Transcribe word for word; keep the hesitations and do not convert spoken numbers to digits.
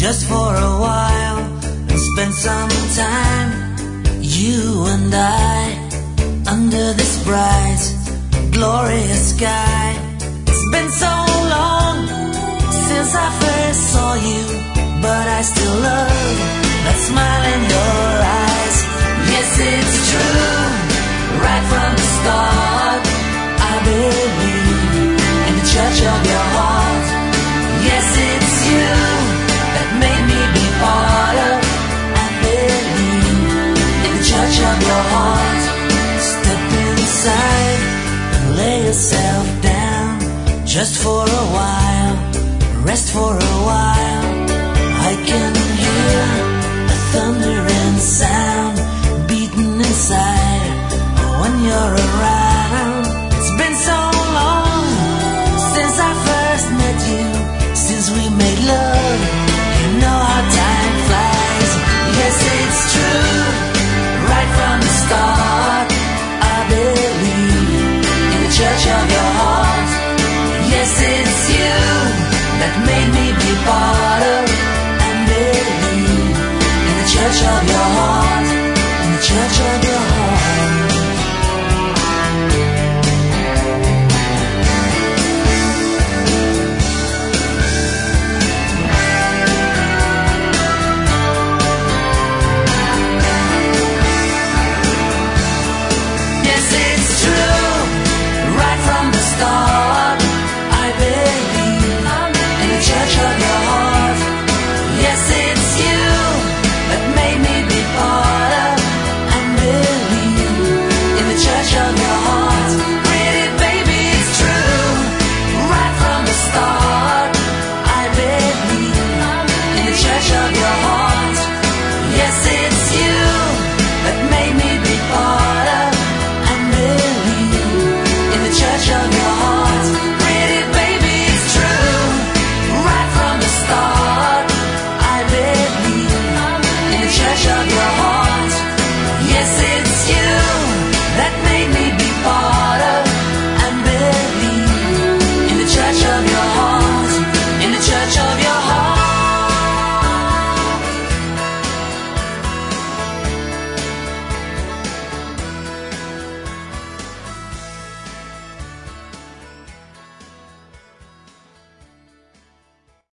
just for a while, and spend some time, you and I, under this bright, glorious sky. It's been so long since I first saw you, but I still love that smile in your eyes. Yes, it's true, right from the start, I believe in the church of your heart. Yes, it's you that made me be part of. I believe in the church of your heart. Step inside and lay yourself down, just for a while, rest for a while. I can hear a thundering sound beating inside when you're around. It's been so long since I first met you, since we made love. You know how time flies. Yes, it's true, right from the start, I believe in the church of your heart. Yes, it's you that made me be part of, and believe in the church of your